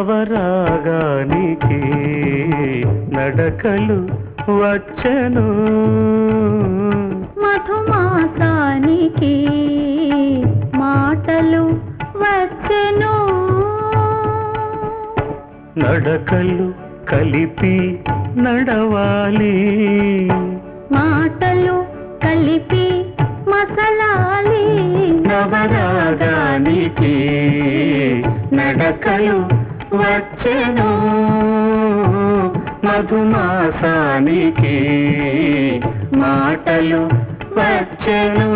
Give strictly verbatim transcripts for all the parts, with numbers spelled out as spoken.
నవరాగానికి నడకలు వచ్చెను మధుమాసానికి మాటలు వచ్చెను నడకలు కలిపి నడవాలి మాటలు కలిపి మసలాలి నవరాగానికి నడకలు వచ్చెను మధుమాసానికి మాటలు వచ్చెను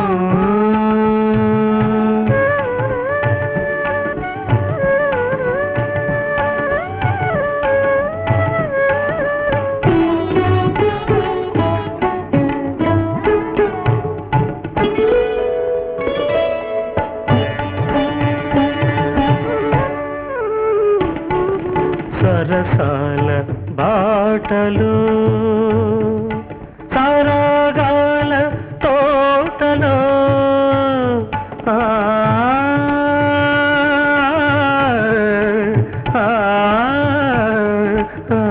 సరసాల బాటలు సరాగాల తోటలో ఆ ఆ, ఆ,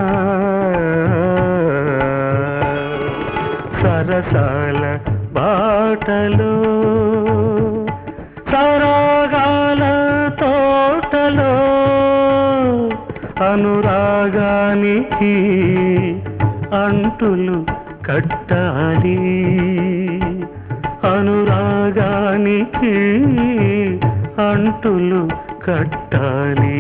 సరసాల బాటలు సరాగాల తోటలో అనురాగానికి అంటులు కట్టాలి అనురాగానికి అంటులు కట్టాలి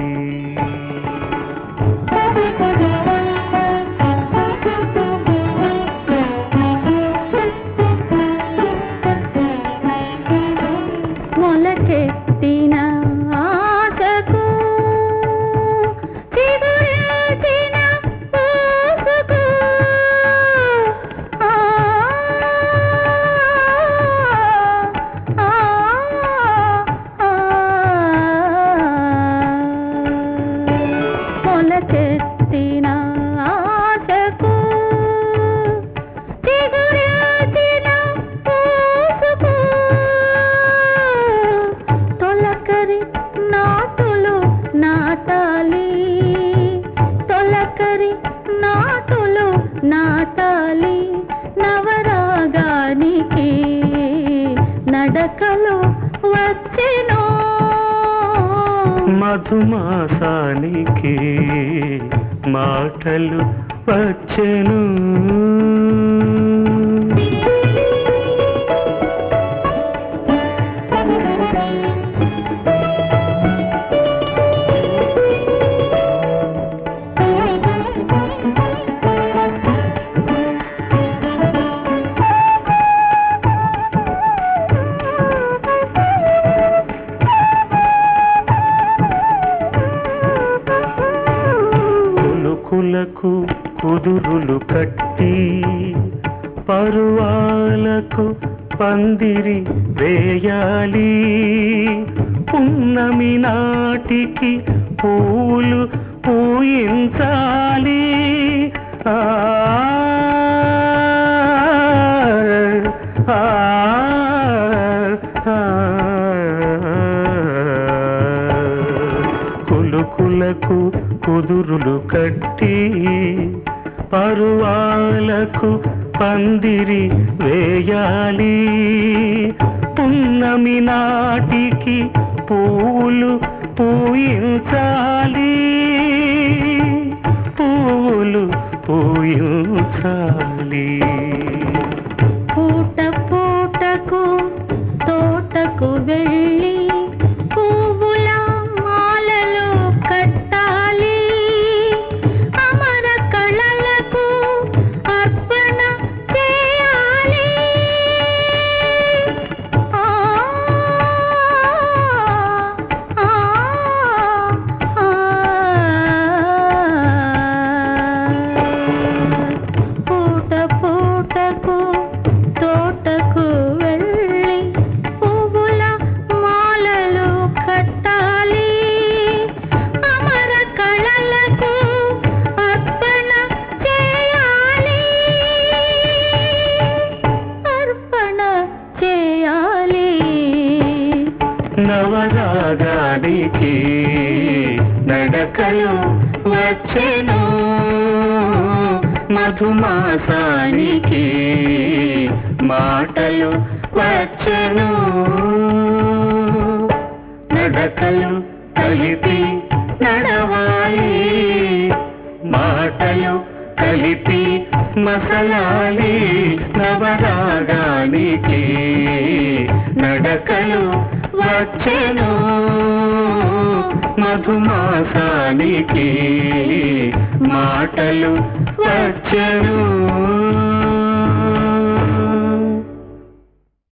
మొలకెత్తిన ఆశకు చిగురించిన పూసుకు ఆ, ఆ, ఆ, మొలకెత్తిన ఆశకు చిగురించిన పూసుకు తొలకరి నాటులు నాటాలి తొలకరి నాటులు నాటాలి నవరాగానికి నడకలు వచ్చెను మధుమాసానికి మాటలు వచ్చెను కులకు కుదురులు కట్టి పరువాలకు పందిరి వేయాలి పున్నమి నాటికి పూలు పూయించాలి ఆ ఆ, ఆ, కులుకులకు కుదురులు కట్టి పరువాలకు పందిరి వేయాలి పున్నమి నాటికి పూలు పూయించాలి పూలు పూయించాలి పూట పూటకు తోటకు వెళ్ళి పువ్వుల మాలలు కట్టాలి అమర కళలకు అర్పణ చేయాలి ఆ, ఆ, ఆ, పూట పూటకు తోటకు వెళ్ళి పువ్వుల మాలలు కట్టాలి అమర కళలకు అర్పణ చేయాలి అర్పణ చేయాలి నవరాగానికి నడకలు వచ్చెను మధుమాసానికి మాటలు వచ్చెను నడకలు కలిపి నడవాలి మాటలు కలిపి మసలాలి నవరాగానికి నడకలు వచ్చెను మధుమాసానికి మాటలు వచ్చెను.